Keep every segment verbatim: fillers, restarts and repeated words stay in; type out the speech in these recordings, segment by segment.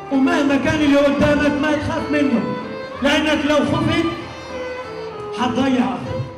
ومهما كان اللي قدامك ما تخاف منه، لأنك لو خفت حتضيع.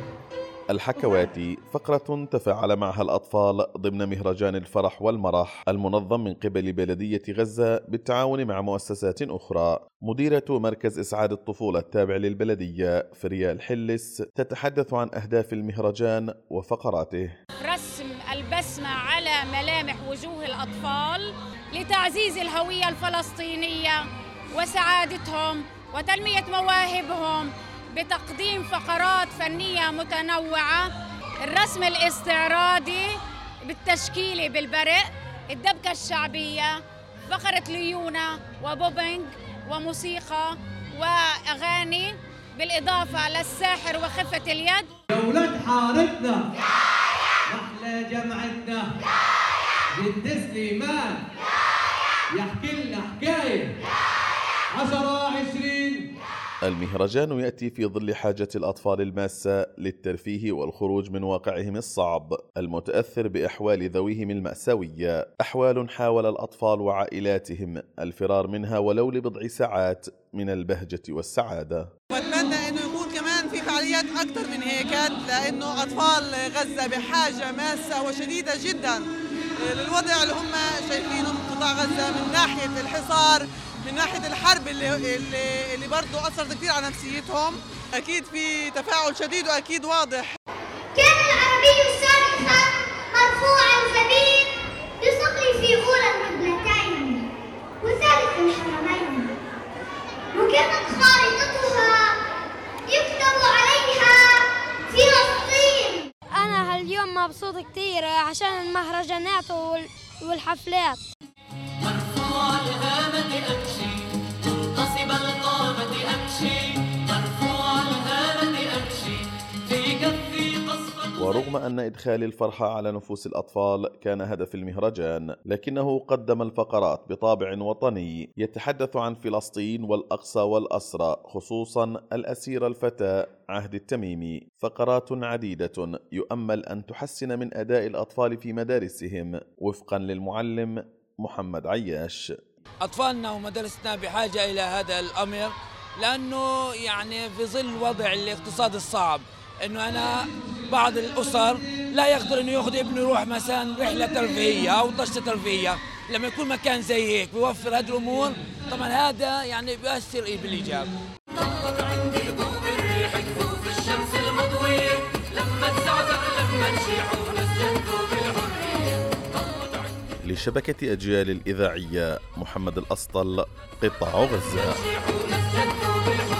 الحكواتي فقرة تفاعل معها الأطفال ضمن مهرجان الفرح والمرح المنظم من قبل بلدية غزة بالتعاون مع مؤسسات أخرى. مديرة مركز إسعاد الطفولة التابع للبلدية فريال حلس تتحدث عن أهداف المهرجان وفقراته. رسم البسمة على ملامح وجوه الأطفال لتعزيز الهوية الفلسطينية وسعادتهم وتنمية مواهبهم بتقديم فقرات فنية متنوعة، الرسم الاستعراضي بالتشكيلة بالبرق، الدبكة الشعبية، فقرة ليونة وبوبينج وموسيقى وأغاني، بالإضافة للساحر وخفة اليد. يا ولاد حارتنا أحلى جمعتنا جد سليمان يحكي لنا حكاية عشرة عشرين. المهرجان يأتي في ظل حاجة الأطفال الماسة للترفيه والخروج من واقعهم الصعب المتأثر بأحوال ذويهم المأساوية، أحوال حاول الأطفال وعائلاتهم الفرار منها ولو لبضع ساعات من البهجة والسعادة. وأتمنى أنه يكون كمان في فعاليات أكثر من هيك، لأنه أطفال غزة بحاجة ماسة وشديدة جدا للوضع اللي هم شايفينه من قطاع غزة، من ناحية الحصار، من ناحية الحرب اللي اللي, اللي برضه أثرت كثير على نفسيتهم. أكيد في تفاعل شديد وأكيد واضح. كان العربي صارخا مرفوع الجبين يصلي في أولى القبلتين وثالث الحرمين، وكانت خارطتها يكتب عليها فلسطين. أنا هاليوم مبسوط كثير عشان المهرجانات والحفلات. مرفوع الهامة أمشي منتصب القامة أمشي، مرفوع الهامة أمشي في كفي قصفة. ورغم أن إدخال الفرحة على نفوس الأطفال كان هدف المهرجان، لكنه قدم الفقرات بطابع وطني يتحدث عن فلسطين والأقصى والأسرى، خصوصا الأسير الفتى عهد التميمي. فقرات عديدة يؤمل أن تحسن من أداء الأطفال في مدارسهم وفقا للمعلم محمد عياش. أطفالنا ومدارسنا بحاجة إلى هذا الأمر، لأنه يعني في ظل وضع الاقتصاد الصعب، إنه أنا بعض الأسر لا يقدر إنه يأخذ ابنه يروح مثلا رحلة ترفيهية أو طشة ترفيهية. لما يكون مكان زي هيك بيوفر هذه الأمور، طبعا هذا يعني بيأثر بالإيجاب. طلت عندي هبوب الريح كفوف الشمس المضوية، لما تزعزع لما نشيع ونسجدوا بالحرية. لشبكة أجيال الإذاعية محمد الأسطل، قطاع غزة.